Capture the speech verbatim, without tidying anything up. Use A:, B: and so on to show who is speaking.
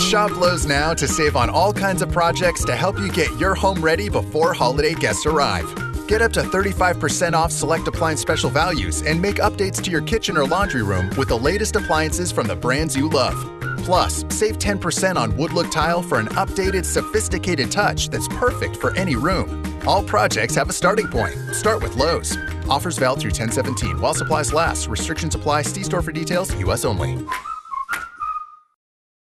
A: Shop Lowe's now to save on all kinds of projects to help you get your home ready before holiday guests arrive. Get up to thirty-five percent off select appliance special values and make updates to your kitchen or laundry room with the latest appliances from the brands you love. Plus, save ten percent on wood look tile for an updated, sophisticated touch that's perfect for any room. All projects have a starting point. Start with Lowe's. Offers valid through ten seventeen while supplies last. Restrictions apply. See store for details. U S only.